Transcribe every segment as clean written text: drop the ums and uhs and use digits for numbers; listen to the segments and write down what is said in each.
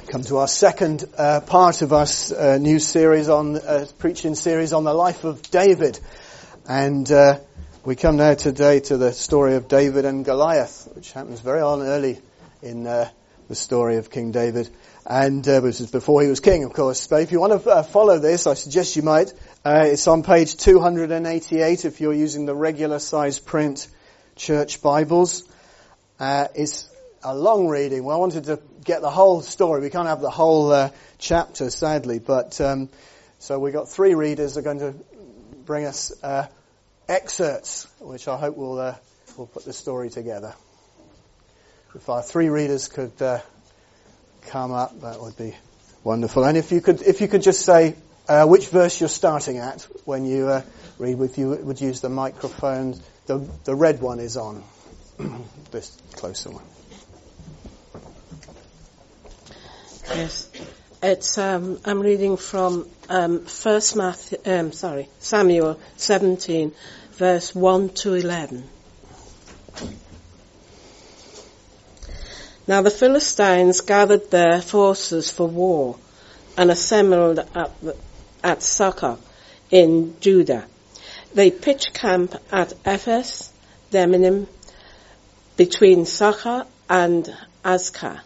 Come to our second part of our new series on preaching series on the life of David, and we come now today to the story of David and Goliath, which happens very early in the story of King David, and this is before he was king, of course. But if you want to follow this, I suggest you might. It's on page 288 if you're using the regular size print church Bibles. It's a long reading. Well, I wanted to get the whole story. We can't have the whole chapter, sadly, but so we got three readers that are going to bring us excerpts, which I hope will put the story together. If our three readers could come up, that would be wonderful. And if you could just say which verse you're starting at when you read, if you would use the microphone. The red one is on. This closer one. Yes, it's I'm reading from Samuel 17, verse 1 to 11. Now the Philistines gathered their forces for war and assembled at Socoh in Judah. They pitched camp at Ephes Dammim between Socoh and Azekah.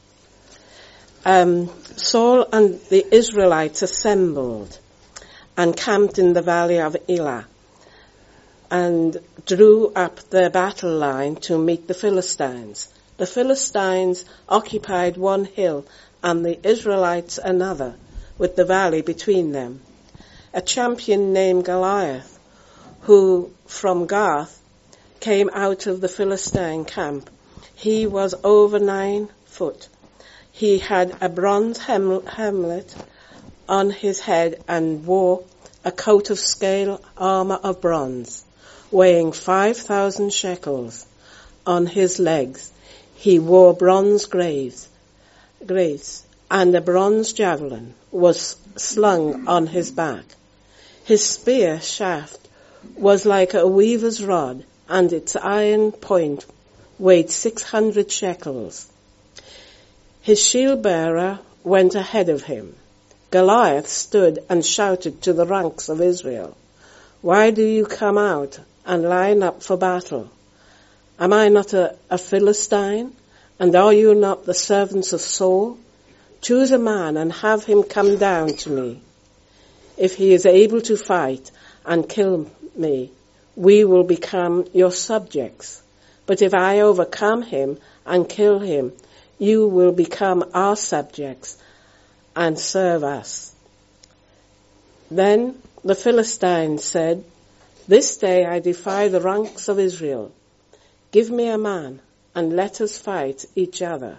Saul and the Israelites assembled and camped in the valley of Elah and drew up their battle line to meet the Philistines. The Philistines occupied one hill and the Israelites another, with the valley between them. A champion named Goliath, who from Gath came out of the Philistine camp. He was over 9 foot. He had a bronze helmet on his head and wore a coat of scale armor of bronze, weighing 5,000 shekels. On his legs he wore bronze graves, and a bronze javelin was slung on his back. His spear shaft was like a weaver's rod, and its iron point weighed 600 shekels. His shield-bearer went ahead of him. Goliath stood and shouted to the ranks of Israel, "Why do you come out and line up for battle? Am I not a Philistine? And are you not the servants of Saul? Choose a man and have him come down to me. If he is able to fight and kill me, we will become your subjects. But if I overcome him and kill him, you will become our subjects and serve us." Then the Philistines said, "This day I defy the ranks of Israel. Give me a man and let us fight each other."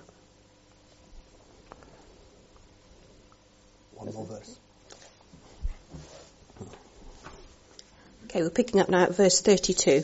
One more verse. Okay, we're picking up now at verse 32.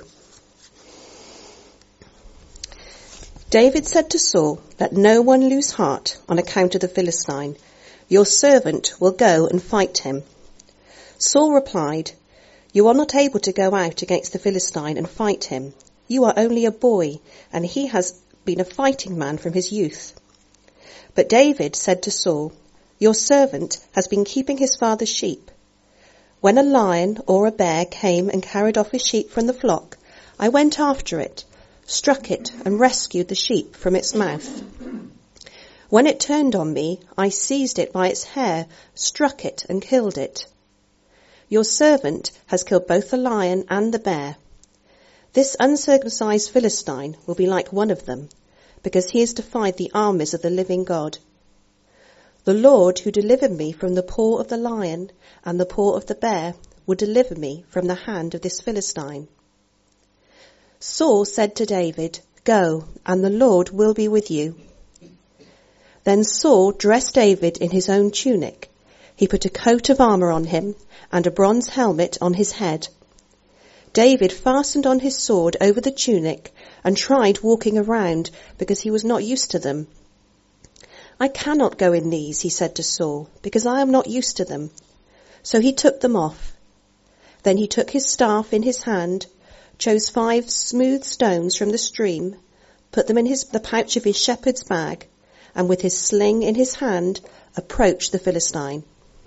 David said to Saul, "Let no one lose heart on account of the Philistine. Your servant will go and fight him." Saul replied, "You are not able to go out against the Philistine and fight him. You are only a boy, and he has been a fighting man from his youth." But David said to Saul, "Your servant has been keeping his father's sheep. When a lion or a bear came and carried off his sheep from the flock, I went after it, struck it and rescued the sheep from its mouth. When it turned on me, I seized it by its hair, struck it and killed it. Your servant has killed both the lion and the bear. This uncircumcised Philistine will be like one of them, because he has defied the armies of the living God. The Lord who delivered me from the paw of the lion and the paw of the bear will deliver me from the hand of this Philistine." Saul said to David, "Go, and the Lord will be with you." Then Saul dressed David in his own tunic. He put a coat of armor on him and a bronze helmet on his head. David fastened on his sword over the tunic and tried walking around because he was not used to them. "I cannot go in these," he said to Saul, "because I am not used to them." So he took them off. Then he took his staff in his hand, chose 5 smooth stones from the stream, put them in the pouch of his shepherd's bag, and with his sling in his hand approached the Philistine.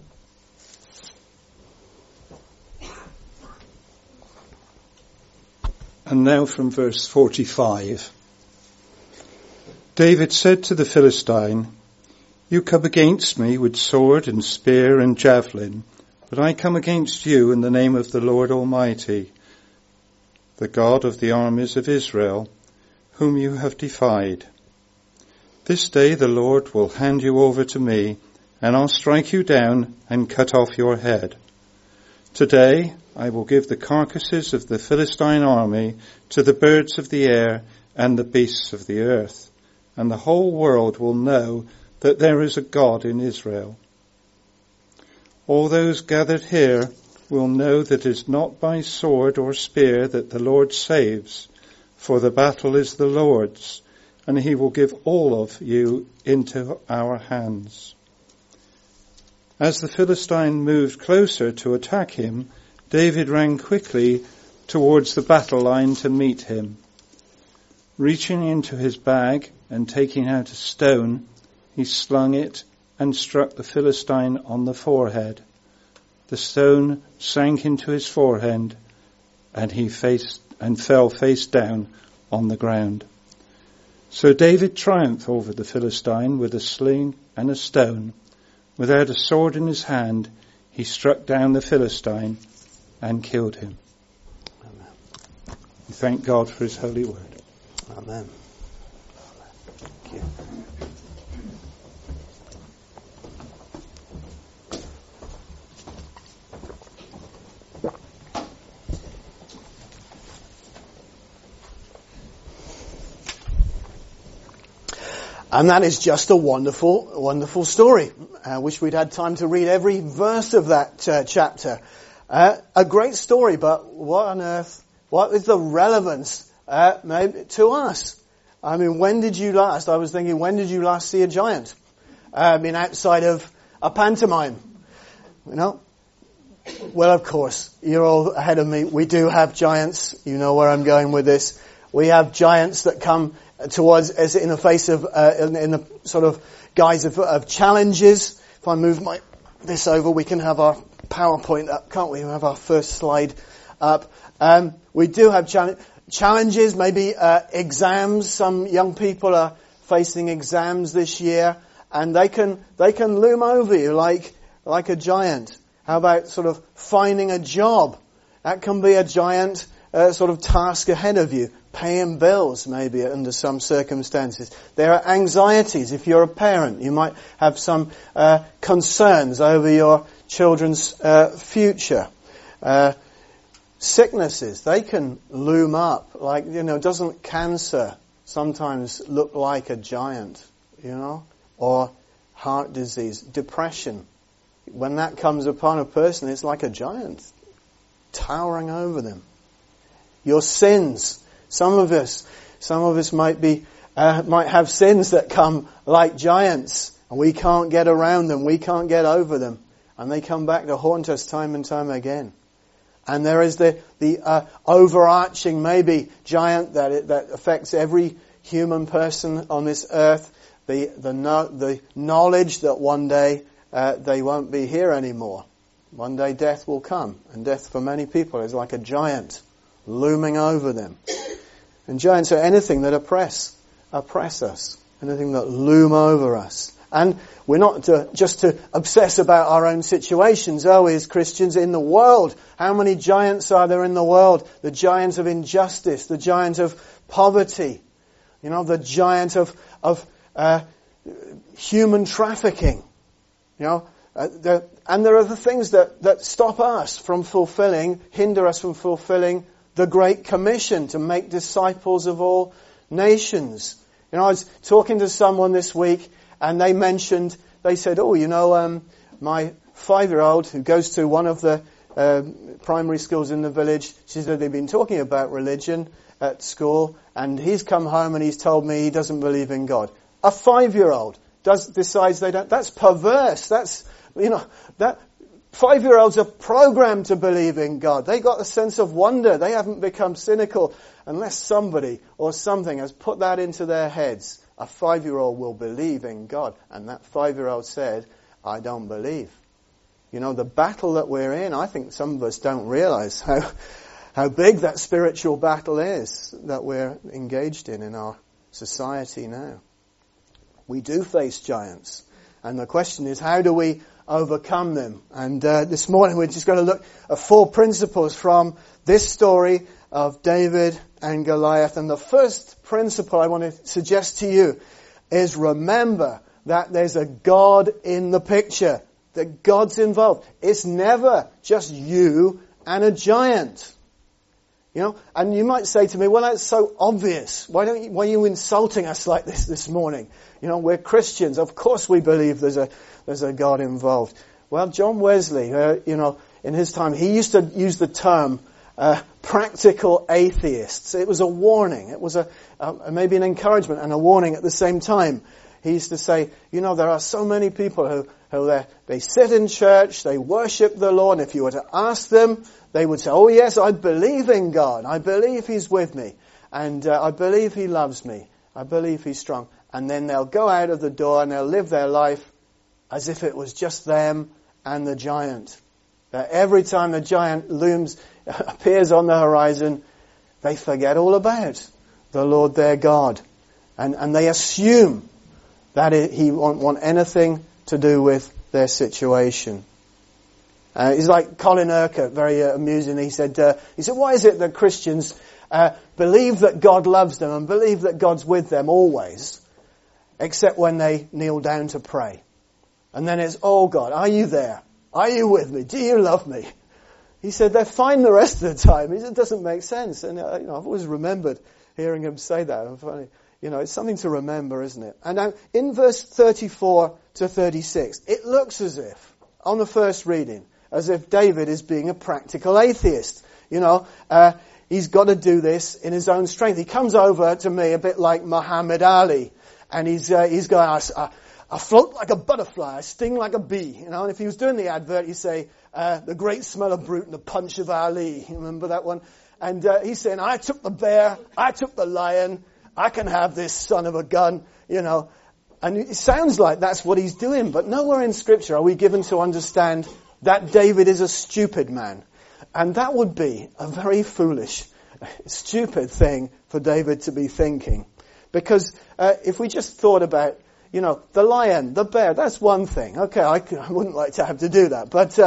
And now from verse 45. David said to the Philistine, "You come against me with sword and spear and javelin, but I come against you in the name of the Lord Almighty, the God of the armies of Israel, whom you have defied. This day the Lord will hand you over to me, and I'll strike you down and cut off your head. Today I will give the carcasses of the Philistine army to the birds of the air and the beasts of the earth, and the whole world will know that there is a God in Israel. All those gathered here will know that it is not by sword or spear that the Lord saves, for the battle is the Lord's, and he will give all of you into our hands." As the Philistine moved closer to attack him, David ran quickly towards the battle line to meet him. Reaching into his bag and taking out a stone, he slung it and struck the Philistine on the forehead. The stone sank into his forehead, and he fell face down on the ground. So David triumphed over the Philistine with a sling and a stone. Without a sword in his hand, he struck down the Philistine and killed him. Amen. We thank God for his holy word. Amen. Thank you. And that is just a wonderful, wonderful story. I wish we'd had time to read every verse of that chapter. A great story, but what on earth, what is the relevance maybe to us? I mean, when did you last see a giant? Outside of a pantomime, you know? Well, of course, you're all ahead of me. We do have giants. You know where I'm going with this. We have giants that come towards us in the face of, in the sort of guise of challenges. If I move this over, we can have our PowerPoint up, can't we? We have our first slide up. We do have challenges, maybe exams. Some young people are facing exams this year, and they can loom over you like a giant. How about sort of finding a job? That can be a giant sort of task ahead of you. Paying bills, maybe, under some circumstances. There are anxieties. If you're a parent, you might have some concerns over your children's future. Sicknesses, they can loom up. Like, doesn't cancer sometimes look like a giant, Or heart disease, depression. When that comes upon a person, it's like a giant towering over them. Your sins. Some of us might have sins that come like giants, and we can't get around them, we can't get over them, and they come back to haunt us time and time again. And there is the overarching maybe giant that affects every human person on this earth, the knowledge that one day they won't be here anymore. One day death will come, and death for many people is like a giant looming over them. And giants are anything that oppress us, anything that loom over us. And we're not just to obsess about our own situations, are we, as Christians? In the world, how many giants are there in the world? The giant of injustice, the giant of poverty, the giant of human trafficking, and there are the things that stop us from hinder us from fulfilling the Great Commission to make disciples of all nations. I was talking to someone this week, and they said, my 5-year-old who goes to one of the primary schools in the village, she said they've been talking about religion at school, and he's come home and he's told me he doesn't believe in God. A 5-year-old decides they don't. That's perverse. That 5-year-olds are programmed to believe in God. They got a sense of wonder. They haven't become cynical unless somebody or something has put that into their heads. A 5-year-old will believe in God. And that 5-year-old said, I don't believe. You know, the battle that we're in, I think some of us don't realize how big that spiritual battle is that we're engaged in our society now. We do face giants. And the question is, how do we overcome them? And this morning we're just going to look at 4 principles from this story of David and Goliath. And the first principle I want to suggest to you is remember that there's a God in the picture. That God's involved. It's never just you and a giant. You know, and you might say to me, well, that's so obvious. Why are you insulting us like this morning? You know, we're Christians. Of course we believe there's a God involved. Well, John Wesley, you know, in his time, he used to use the term practical atheists. It was a warning. It was maybe an encouragement and a warning at the same time. He used to say, you know, there are so many people who they sit in church, they worship the Lord, and if you were to ask them, they would say, oh yes, I believe in God. I believe He's with me. And I believe He loves me. I believe He's strong. And then they'll go out of the door and they'll live their life as if it was just them and the giant. Every time the giant appears on the horizon, they forget all about the Lord their God. And they assume that He won't want anything to do with their situation. He's like Colin Urquhart, very amusing. He said, why is it that Christians believe that God loves them and believe that God's with them always, except when they kneel down to pray? And then it's, oh God, are you there? Are you with me? Do you love me? He said, they're fine the rest of the time. It doesn't make sense. And I've always remembered hearing him say that. You know, it's something to remember, isn't it? And now, in verse 34 to 36, it looks as if, on the first reading, as if David is being a practical atheist. You know, he's got to do this in his own strength. He comes over to me a bit like Muhammad Ali, and he's going, I float like a butterfly, I sting like a bee. You know, and if he was doing the advert, he'd say, the great smell of brute and the punch of Ali. You remember that one? And he's saying, I took the bear, I took the lion, I can have this son of a gun, you know. And it sounds like that's what he's doing, but nowhere in Scripture are we given to understand that David is a stupid man. And that would be a very foolish, stupid thing for David to be thinking. Because if we just thought about, you know, the lion, the bear, that's one thing. Okay, I wouldn't like to have to do that. But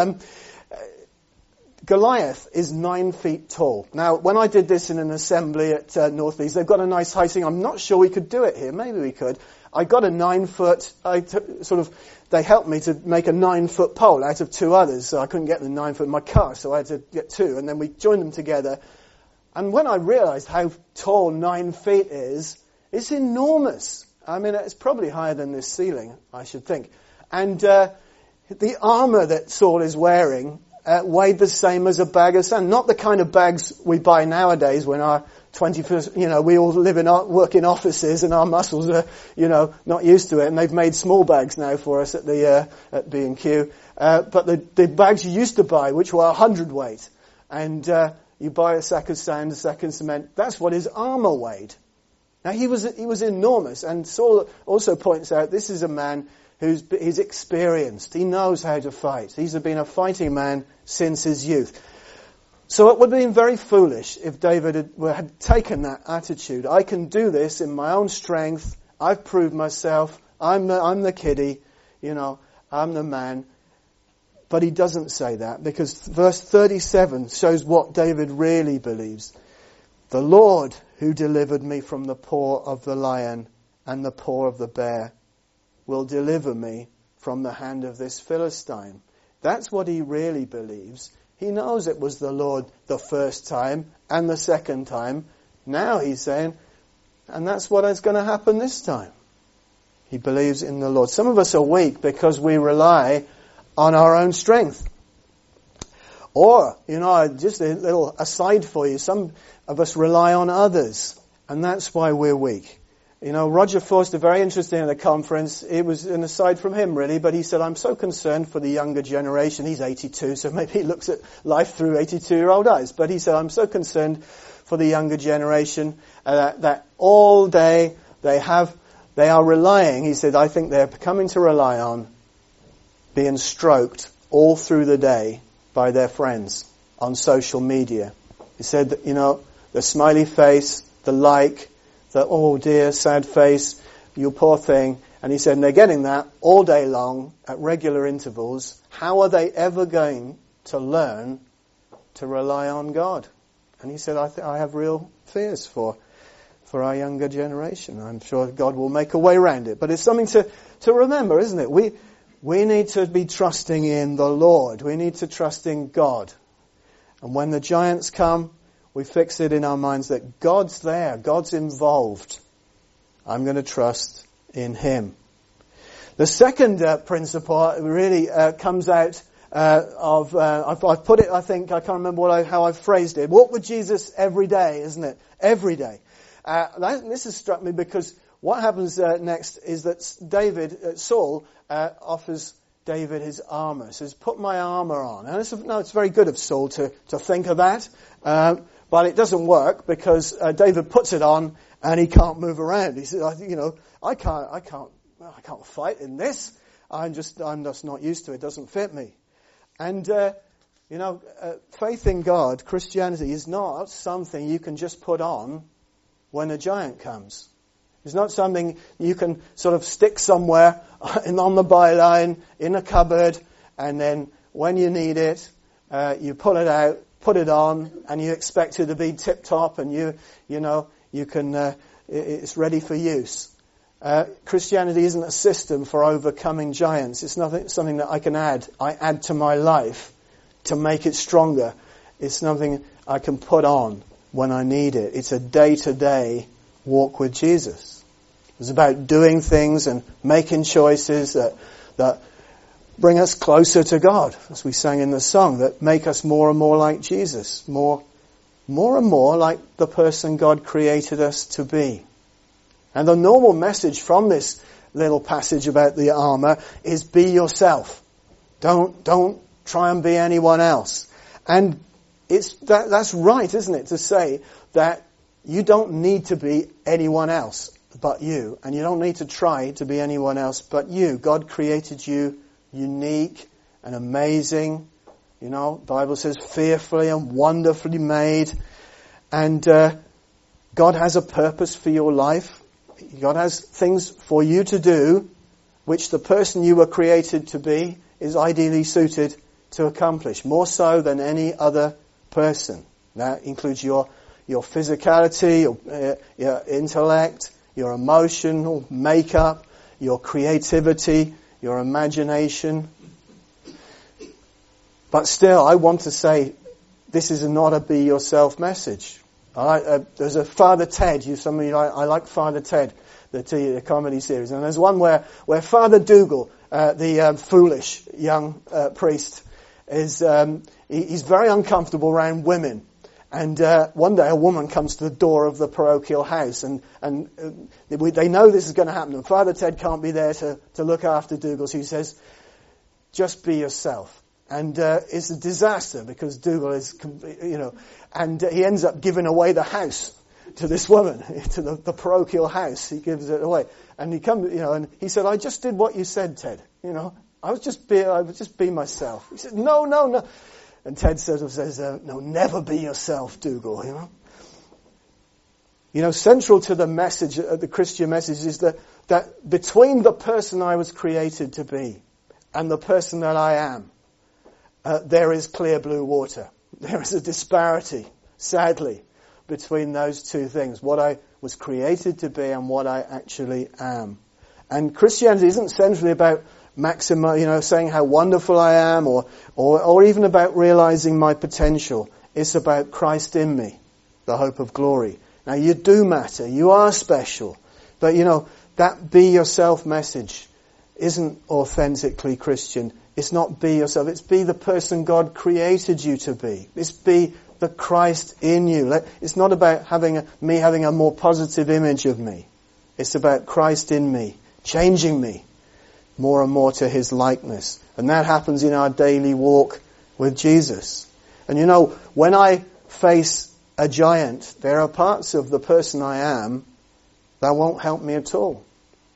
Goliath is 9 feet tall. Now, when I did this in an assembly at North East, they've got a nice heighting. I'm not sure we could do it here. Maybe we could. I got a 9-foot, they helped me to make a 9-foot pole out of 2 others. So I couldn't get the 9 foot in my car, so I had to get 2. And then we joined them together. And when I realized how tall 9 feet is, it's enormous. I mean, it's probably higher than this ceiling, I should think. And the armor that Saul is wearing weighed the same as a bag of sand. Not the kind of bags we buy nowadays when our 21st, you know, we all work in offices and our muscles are, you know, not used to it. And they've made small bags now for us at the at B&Q. But the bags you used to buy, which were 100 weight, and you buy a sack of sand, a sack of cement. That's what his armor weighed. Now he was enormous, and Saul also points out this is a man he's experienced. He knows how to fight. He's been a fighting man since his youth. So it would have been very foolish if David had taken that attitude. I can do this in my own strength. I've proved myself. I'm the kiddie. You know, I'm the man. But he doesn't say that, because verse 37 shows what David really believes. The Lord who delivered me from the paw of the lion and the paw of the bear will deliver me from the hand of this Philistine. That's what he really believes. He knows it was the Lord the first time and the second time. Now he's saying, and that's what is going to happen this time. He believes in the Lord. Some of us are weak because we rely on our own strength. Or, you know, just a little aside for you, some of us rely on others, and that's why we're weak. You know, Roger Forster, very interesting at the conference, it was an aside from him really, but he said, I'm so concerned for the younger generation. He's 82, so maybe he looks at life through 82-year-old eyes. But he said, I'm so concerned for the younger generation that all day they have they are relying, he said, I think they're coming to rely on being stroked all through the day by their friends on social media. He said that, the smiley face, the like, the oh dear, sad face, you poor thing. And he said, and they're getting that all day long at regular intervals. How are they ever going to learn to rely on God? And he said, I have real fears for our younger generation. I'm sure God will make a way around it. But it's something to remember, isn't it? We need to be trusting in the Lord. We need to trust in God. And when the giants come, we fix it in our minds that God's there, God's involved. I'm going to trust in Him. The second principle really comes out of, I've put it, I think, I can't remember how I phrased it. Walk with Jesus every day, isn't it? Every day. This has struck me because what happens next is that Saul offers David his armour. He says, put my armour on. And it's very good of Saul to think of that. But it doesn't work because David puts it on and he can't move around. He says, I can't fight in this. I'm just not used to it. It doesn't fit me. And, faith in God, Christianity, is not something you can just put on when a giant comes. It's not something you can sort of stick somewhere on the byline, in a cupboard, and then when you need it, you pull it out, put it on, and you expect it to be tip-top, and you can, it's ready for use. Christianity isn't a system for overcoming giants. It's something that I add to my life to make it stronger. It's something I can put on when I need it. It's a day-to-day walk with Jesus. It's about doing things and making choices that bring us closer to God, as we sang in the song, that make us more and more like Jesus, more and more like the person God created us to be. And the normal message from this little passage about the armour is be yourself. Don't try and be anyone else. And that's right, isn't it, to say that you don't need to be anyone else but you. And you don't need to try to be anyone else but you. God created you unique and amazing. The Bible says fearfully and wonderfully made. And God has a purpose for your life. God has things for you to do which the person you were created to be is ideally suited to accomplish, more so than any other person. That includes your physicality, your intellect, your emotional makeup, your creativity, your imagination. But still, I want to say this is not a be yourself message. There's a Father Ted. I like Father Ted, the comedy series. And there's one where Father Dougal, the foolish young priest, he's very uncomfortable around women. And one day a woman comes to the door of the parochial house, and they know this is going to happen. And Father Ted can't be there to look after Dougal, so he says, just be yourself. And it's a disaster because Dougal is, and he ends up giving away the house to this woman, to the parochial house. He gives it away. And he comes, and he said, I just did what you said, Ted. I would just be myself. He said, no. And Ted sort of says, no, never be yourself, Dougal, central to the message, the Christian message, is that between the person I was created to be and the person that I am, there is clear blue water. There is a disparity, sadly, between those two things, what I was created to be and what I actually am. And Christianity isn't centrally about saying how wonderful I am, or even about realizing my potential. It's about Christ in me, the hope of glory. Now, you do matter. You are special. But, that be yourself message isn't authentically Christian. It's not be yourself. It's be the person God created you to be. It's be the Christ in you. It's not about me having a more positive image of me. It's about Christ in me, changing me more and more to His likeness. And that happens in our daily walk with Jesus. And when I face a giant, there are parts of the person I am that won't help me at all.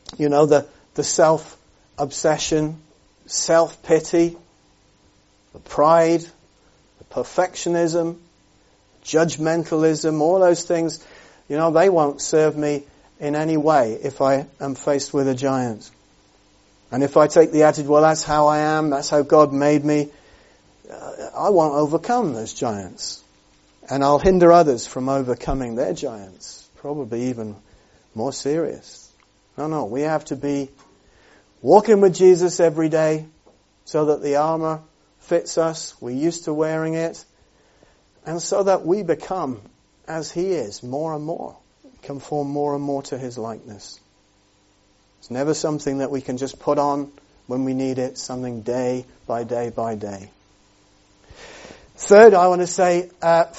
You know, the self-obsession, self-pity, the pride, the perfectionism, judgmentalism, all those things, you know, they won't serve me in any way if I am faced with a giant. And if I take the attitude, well, that's how I am, that's how God made me, I won't overcome those giants. And I'll hinder others from overcoming their giants. Probably even more serious. No, we have to be walking with Jesus every day so that the armor fits us, we're used to wearing it, and so that we become as He is more and more, conform more and more to His likeness. It's never something that we can just put on when we need it, something day by day by day. Third, I want to say,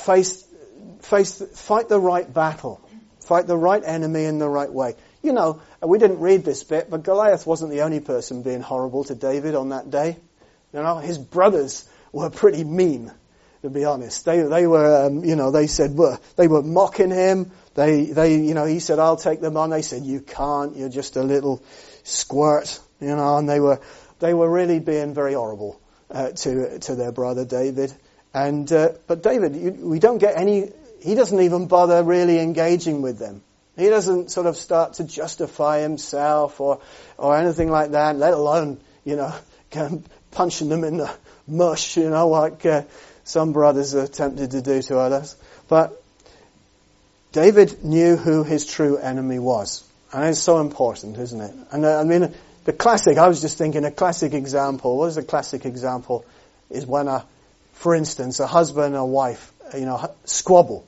fight the right battle. Fight the right enemy in the right way. You know, we didn't read this bit, but Goliath wasn't the only person being horrible to David on that day. You know, his brothers were pretty mean, to be honest. They were, they said, they were mocking him. He said, I'll take them on. They said, you can't, you're just a little squirt, and they were really being very horrible, to their brother David. And, but David, we don't get he doesn't even bother really engaging with them. He doesn't sort of start to justify himself or anything like that, let alone, punching them in the mush, like some brothers are tempted to do to others. But David knew who his true enemy was. And it's so important, isn't it? And I was just thinking a classic example. What is a classic example? Is when for instance, a husband and a wife, squabble.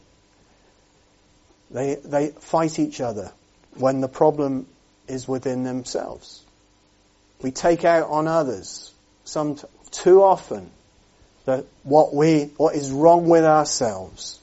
They fight each other when the problem is within themselves. We take out on others too often what is wrong with ourselves.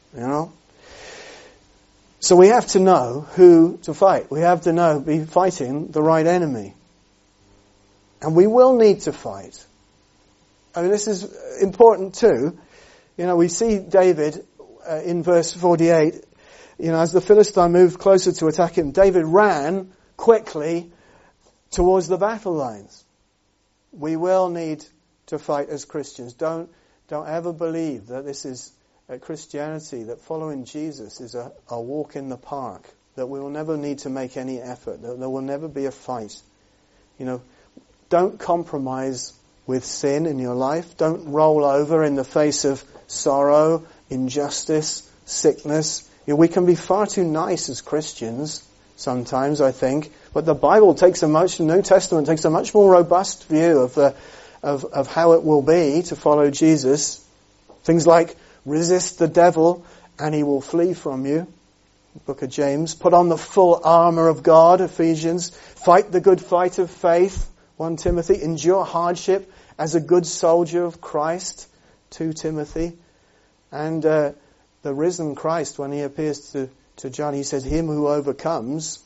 So we have to know who to fight. We have to be fighting the right enemy. And we will need to fight. This is important too. We see David in verse 48, as the Philistine moved closer to attack him, David ran quickly towards the battle lines. We will need to fight as Christians. Don't ever believe that this is Christianity, that following Jesus is a walk in the park, that we will never need to make any effort, that there will never be a fight. Don't compromise with sin in your life. Don't roll over in the face of sorrow, injustice, sickness. We can be far too nice as Christians sometimes, I think, but the Bible the New Testament takes a much more robust view of how it will be to follow Jesus. Things like resist the devil and he will flee from you. Book of James. Put on the full armor of God, Ephesians. Fight the good fight of faith, 1 Timothy. Endure hardship as a good soldier of Christ, 2 Timothy. And the risen Christ, when he appears to John, he says, him who overcomes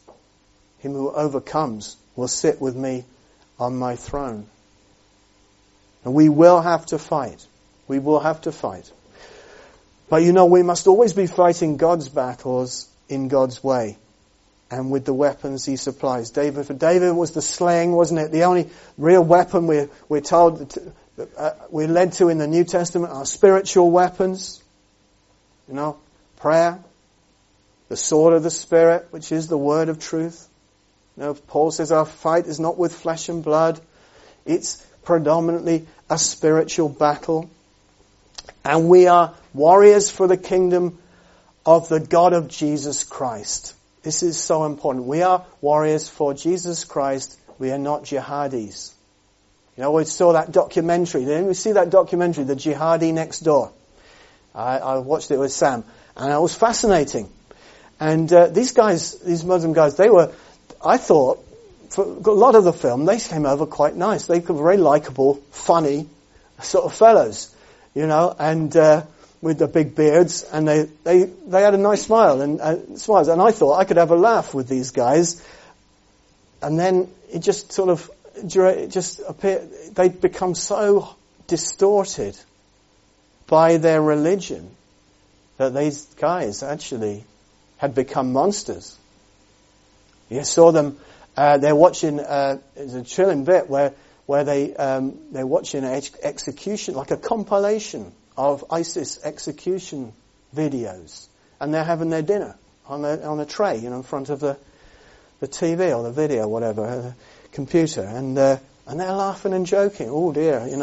will sit with me on my throne. And we will have to fight. We will have to fight. But we must always be fighting God's battles in God's way and with the weapons He supplies. For David was the sling, wasn't it? The only real weapon we're told, we're led to in the New Testament are spiritual weapons. Prayer, the sword of the Spirit, which is the word of truth. Paul says our fight is not with flesh and blood. It's predominantly a spiritual battle. And we are warriors for the kingdom of the God of Jesus Christ. This is so important. We are warriors for Jesus Christ. We are not jihadis. We saw that documentary. Didn't we see that documentary, The Jihadi Next Door? I watched it with Sam. And it was fascinating. And these Muslim guys, I thought, for a lot of the film, they came over quite nice. They were very likable, funny sort of fellows, and with the big beards, and they had a nice smile and smiles. And I thought I could have a laugh with these guys. And then it just appeared, they'd become so distorted by their religion that these guys actually had become monsters. You saw them they're watching, there's a chilling bit where they're watching an execution, like a compilation of ISIS execution videos. And they're having their dinner on a tray, in front of the TV or the video, whatever, the computer. And they're laughing and joking. Oh dear, and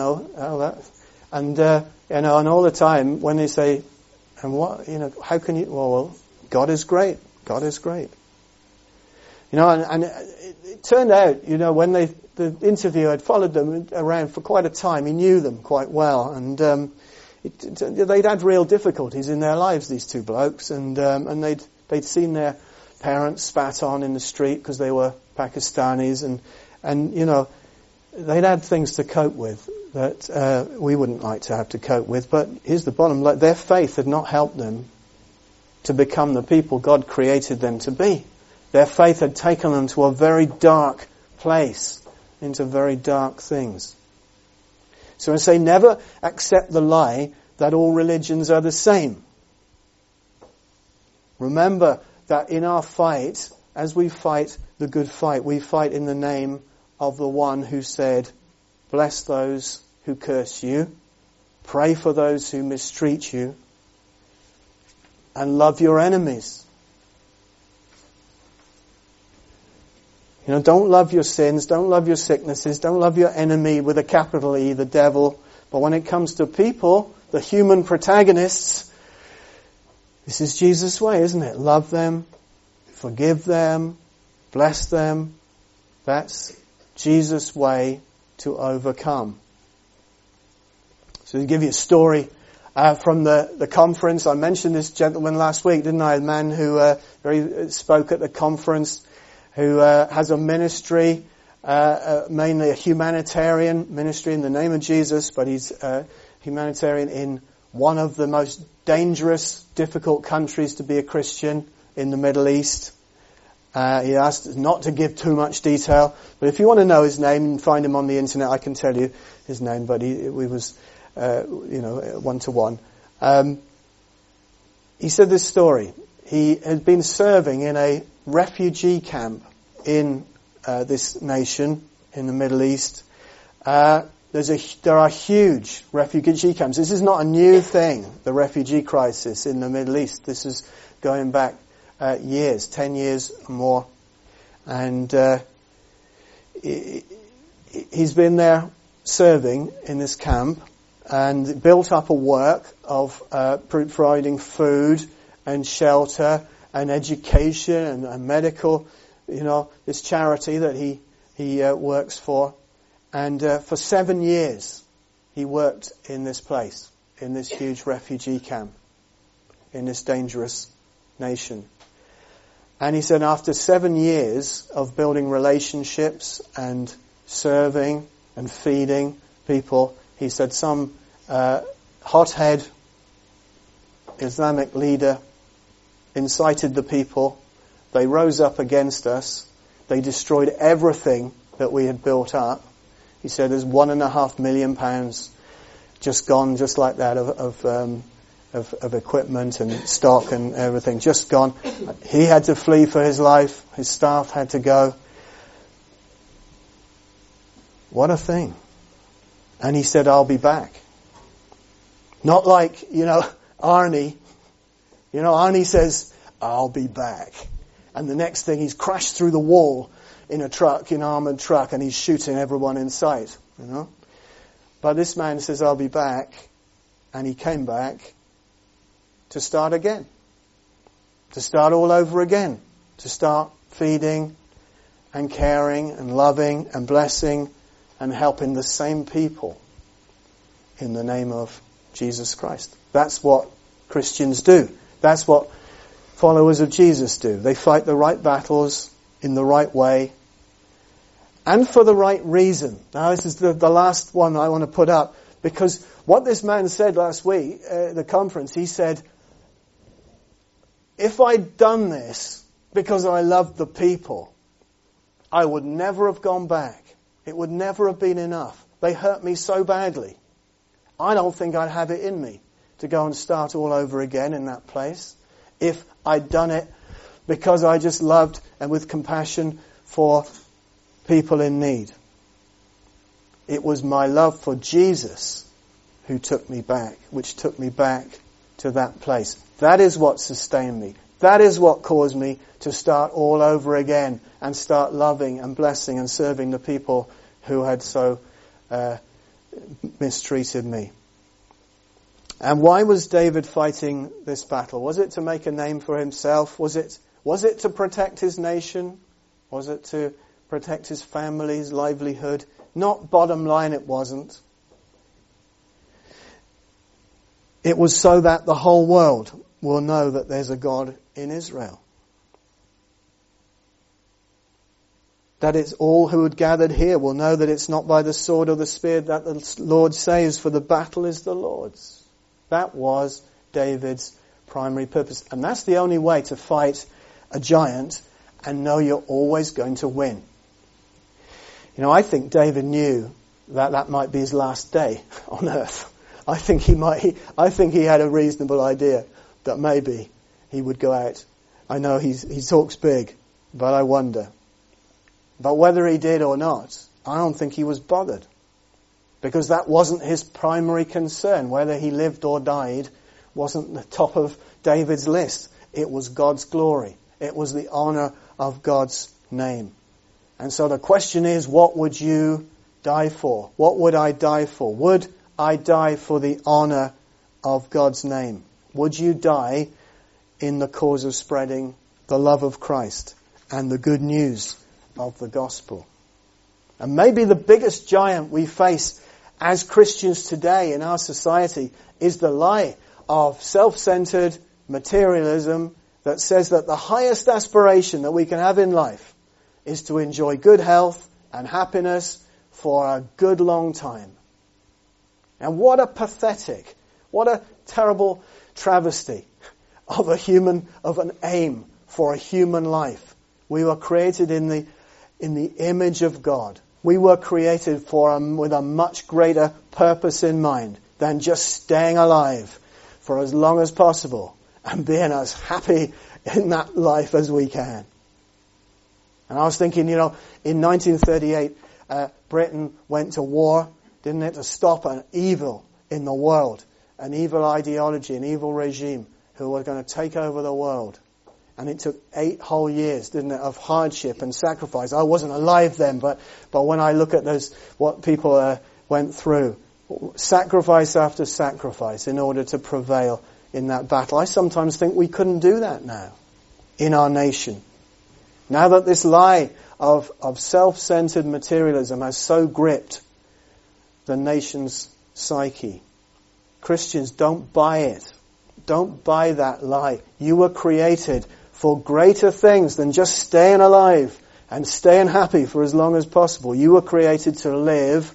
all the time when they say, and what, how can you, well, God is great. God is great. And it turned out, when the interviewer had followed them around for quite a time, he knew them quite well, and they'd had real difficulties in their lives, these two blokes, and they'd seen their parents spat on in the street because they were Pakistanis, and they'd had things to cope with that we wouldn't like to have to cope with. But here's the bottom: their faith had not helped them to become the people God created them to be. Their faith had taken them to a very dark place, into very dark things. So I say, never accept the lie that all religions are the same. Remember that in our fight, as we fight the good fight, we fight in the name of the one who said, bless those who curse you, pray for those who mistreat you, and love your enemies. Don't love your sins, don't love your sicknesses, don't love your enemy with a capital E, the devil. But when it comes to people, the human protagonists, this is Jesus' way, isn't it? Love them, forgive them, bless them. That's Jesus' way to overcome. So to give you a story from the conference, I mentioned this gentleman last week, didn't I? A man who spoke at the conference, who has a ministry, mainly a humanitarian ministry in the name of Jesus, but he's a humanitarian in one of the most dangerous, difficult countries to be a Christian in the Middle East. He asked us not to give too much detail, but if you want to know his name and find him on the internet, I can tell you his name, but we was, one-to-one. He said this story. He had been serving in a refugee camp in this nation in the Middle East. There are huge refugee camps. This is not a new thing, the refugee crisis in the Middle East. This is going back years, 10 years or more. And he's been there serving in this camp and built up a work of providing food and shelter and education and medical, this charity that he works for. And for 7 years he worked in this place, in this huge refugee camp, in this dangerous nation. And he said after 7 years of building relationships and serving and feeding people, he said some hothead Islamic leader incited the people. They rose up against us. They destroyed everything that we had built up. He said there's £1.5 million just gone, just like that, of equipment and stock and everything, just gone. He had to flee for his life. His staff had to go. What a thing. And he said, I'll be back. Not like, Arnie. Arnie says, I'll be back. And the next thing, he's crashed through the wall in a truck, in an armoured truck, and he's shooting everyone in sight, But this man says, I'll be back. And he came back to start again. To start all over again. To start feeding and caring and loving and blessing and helping the same people in the name of Jesus Christ. That's what Christians do. That's what followers of Jesus do. They fight the right battles in the right way and for the right reason. Now this is the last one I want to put up, because what this man said last week at the conference, he said, if I'd done this because I loved the people, I would never have gone back. It would never have been enough. They hurt me so badly. I don't think I'd have it in me to go and start all over again in that place if I'd done it because I just loved and with compassion for people in need. It was my love for Jesus which took me back to that place. That is what sustained me. That is what caused me to start all over again and start loving and blessing and serving the people who had so mistreated me. And why was David fighting this battle? Was it to make a name for himself? Was it to protect his nation? Was it to protect his family's livelihood? Not bottom line, it wasn't. It was so that the whole world will know that there's a God in Israel. That it's all who had gathered here will know that it's not by the sword or the spear that the Lord saves, for the battle is the Lord's. That was David's primary purpose. And that's the only way to fight a giant and know you're always going to win. You know, I think David knew that that might be his last day on earth. I think he had a reasonable idea that maybe he would go out. I know he talks big, but I wonder. But whether he did or not, I don't think he was bothered. Because that wasn't his primary concern. Whether he lived or died wasn't the top of David's list. It was God's glory. It was the honor of God's name. And so the question is, what would you die for? What would I die for? Would I die for the honor of God's name? Would you die in the cause of spreading the love of Christ and the good news of the gospel? And maybe the biggest giant we face as Christians today in our society is the lie of self-centered materialism that says that the highest aspiration that we can have in life is to enjoy good health and happiness for a good long time. And what a pathetic, what a terrible travesty of an aim for a human life. We were created in the image of God. We were created with a much greater purpose in mind than just staying alive for as long as possible and being as happy in that life as we can. And I was thinking, in 1938, Britain went to war, didn't it, to stop an evil in the world, an evil ideology, an evil regime who were going to take over the world. And it took 8 whole years, didn't it, of hardship and sacrifice. I wasn't alive then, but when I look at what people went through, sacrifice after sacrifice in order to prevail in that battle. I sometimes think we couldn't do that now in our nation. Now that this lie of self-centered materialism has so gripped the nation's psyche, Christians, don't buy it. Don't buy that lie. You were created for greater things than just staying alive and staying happy for as long as possible. You were created to live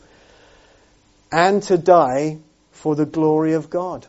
and to die for the glory of God.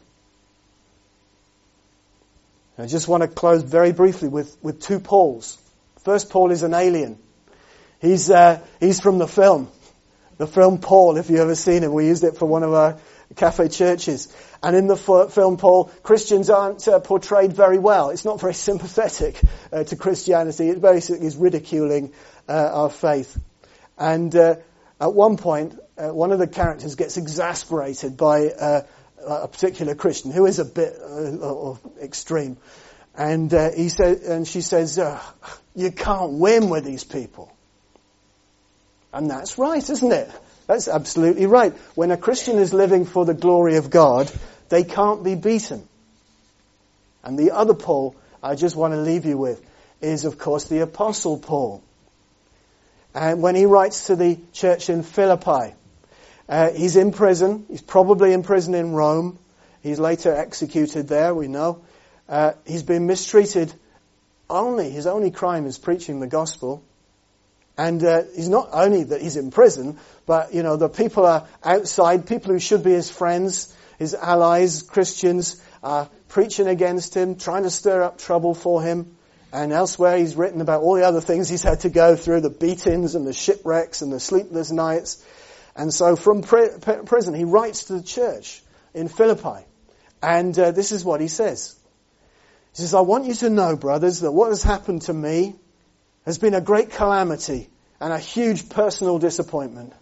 I just want to close very briefly with 2 Pauls. First Paul is an alien. He's from the film Paul, if you've ever seen it. We used it for one of our cafe churches. And in the film Paul, Christians aren't portrayed very well. It's not very sympathetic to Christianity. It basically is ridiculing our faith. And at one point, one of the characters gets exasperated by a particular Christian who is a bit extreme. And she says, "You can't win with these people." And that's right, isn't it? That's absolutely right. When a Christian is living for the glory of God, they can't be beaten. And the other Paul I just want to leave you with is, of course, the Apostle Paul. And when he writes to the church in Philippi, he's in prison. He's probably in prison in Rome. He's later executed there, we know. He's been mistreated. His only crime is preaching the gospel. And he's not only that he's in prison, but, the people are outside, people who should be his friends, his allies, Christians, are preaching against him, trying to stir up trouble for him. And elsewhere he's written about all the other things he's had to go through, the beatings and the shipwrecks and the sleepless nights. And so from prison he writes to the church in Philippi. And this is what he says. He says, "I want you to know, brothers, that what has happened to me has been a great calamity and a huge personal disappointment.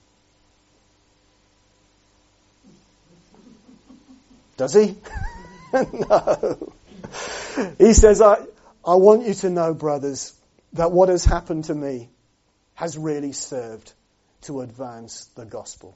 Does he? No. He says, I want you to know, brothers, that what has happened to me has really served to advance the gospel.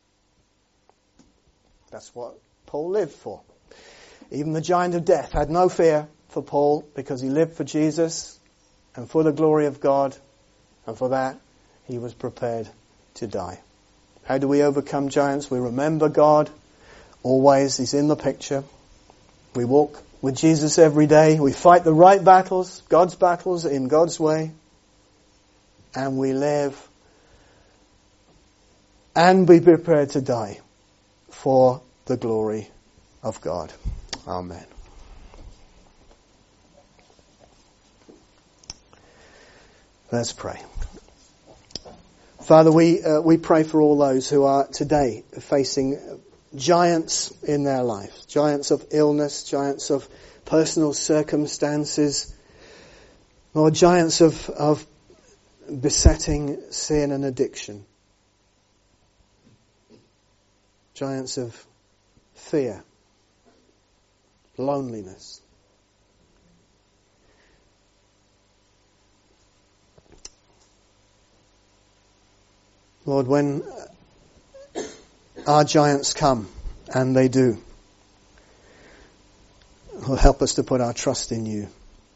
That's what Paul lived for. Even the giant of death had no fear for Paul because he lived for Jesus and for the glory of God, and for that he was prepared to die. How do we overcome giants? We remember God always. He's in the picture. We walk with Jesus every day. We fight the right battles, God's battles, in God's way. And we live and be prepared to die for the glory of God. Amen. Let's pray. Father, we pray for all those who are today facing giants in their life, giants of illness, giants of personal circumstances, or giants of besetting sin and addiction, giants of fear, loneliness. Lord, when our giants come, and they do, will help us to put our trust in you.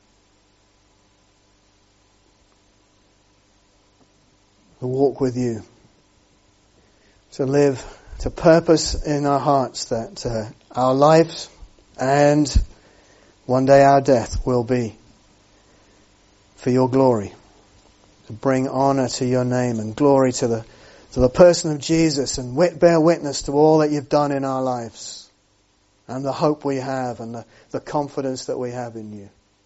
To walk with you. To live, to purpose in our hearts that our lives and one day our death will be for your glory. To bring honor to your name and glory to the person of Jesus, and bear witness to all that you've done in our lives, and the hope we have, and the confidence that we have in you.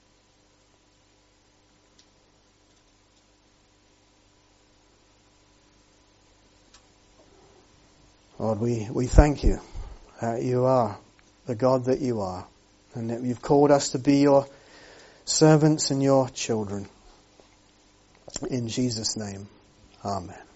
Lord, we thank you that you are the God that you are, and that you've called us to be your servants and your children. In Jesus' name, amen.